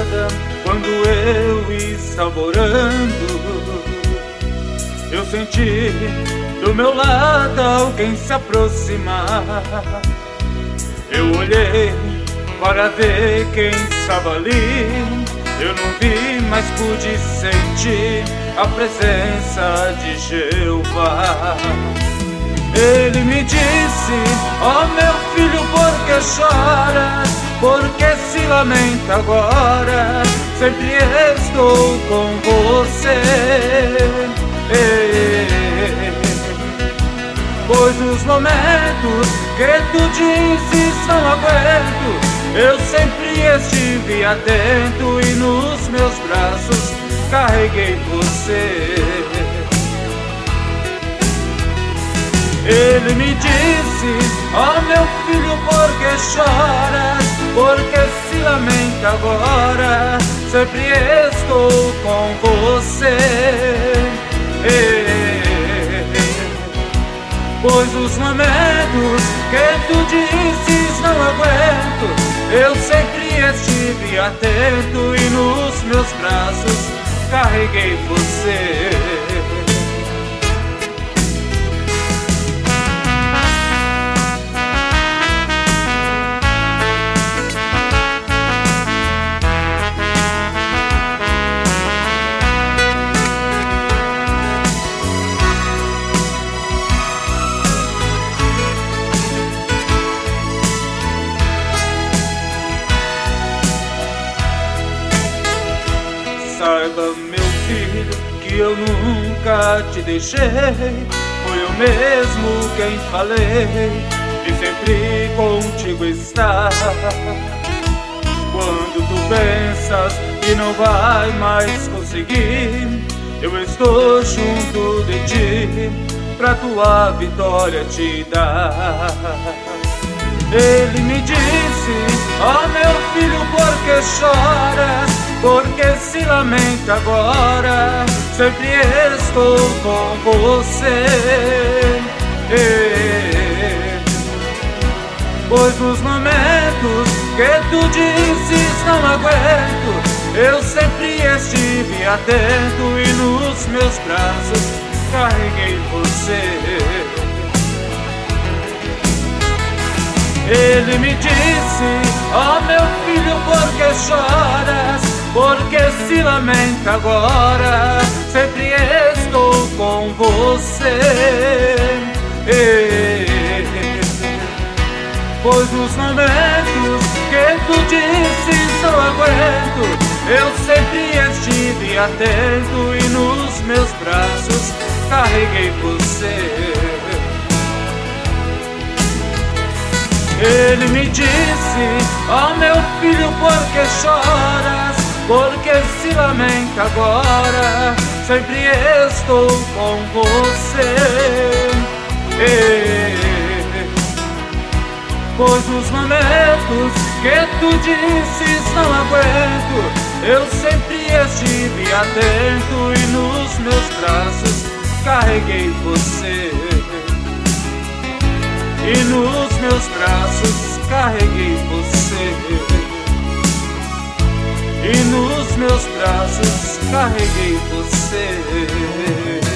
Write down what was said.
estrada, quando eu estava orando, eu senti do meu lado alguém se aproximar. Eu olhei para ver quem estava ali. Eu não vi, mas pude sentir a presença de Jeová. Ele me disse: ó meu filho, por que choras? Por que se lamenta agora? Sempre estou com você. Pois nos momentos que tu dizes não aguento, eu sempre estive atento e nos meus braços carreguei você. Ele me disse: ó meu filho, por que choras? Por que se lamenta agora? Sempre estou com você. Pois os momentos que tu dizes não aguento, eu sempre estive atento e nos meus braços carreguei você. Saiba, meu filho, que eu nunca te deixei. Foi eu mesmo quem falei e sempre contigo estar. Quando tu pensas que não vai mais conseguir, eu estou junto de ti pra tua vitória te dar. Ele me disse: ó meu filho, por que choras? Por que se lamenta agora? Sempre estou com você. Pois nos momentos que tu dizes não aguento, eu sempre estive atento e nos meus braços carreguei você. Ele me disse: ó meu filho, por que choras? Por que se lamenta agora? Sempre estou com você. Pois nos momentos que tu dizes não aguento, eu sempre estive atento e nos meus braços carreguei você. Ele me disse: ó meu filho, por que choras? Por que se lamenta agora? Sempre estou com você. Pois nos momentos que tu dizes não aguento, eu sempre estive atento e nos meus braços carreguei você. E nos meus braços carreguei você. E nos meus braços carreguei você.